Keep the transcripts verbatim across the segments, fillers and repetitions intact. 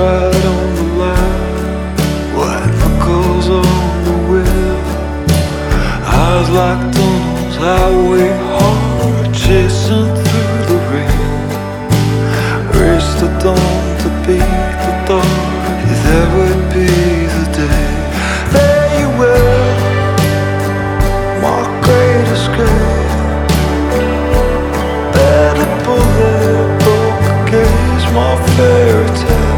right on the line, white knuckles on the wheel. Eyes like tunnels, highway hard, chasing through the rain. Race the dawn to beat the dark, there would be the day. There you were, my great escape. Better bullet, broke a cage, my fairy tale.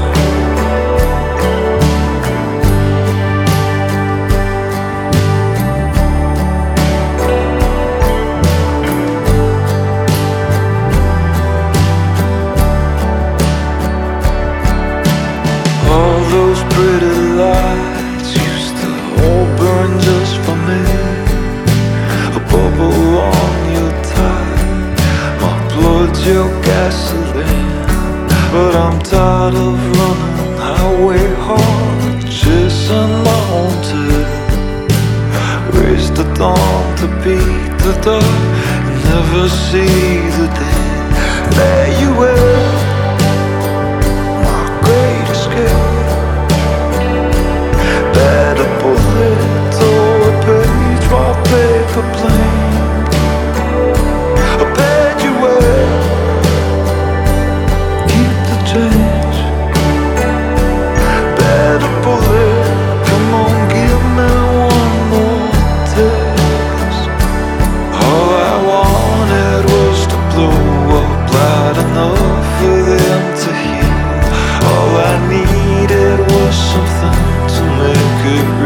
All those pretty lights used to all burn just for me. A bubble on your tie, my blood's your gasoline. But I'm tired of running highway hard, chasing my own tail. Race the dawn to beat the dark and never see the day. There you were, my great escape. Better bullet or a page, my paper plane. I bet you were, keep the change. Better bullet, come on, give me one more taste. All I wanted was to blow up loud enough for them to hear. All I needed was something to make it real.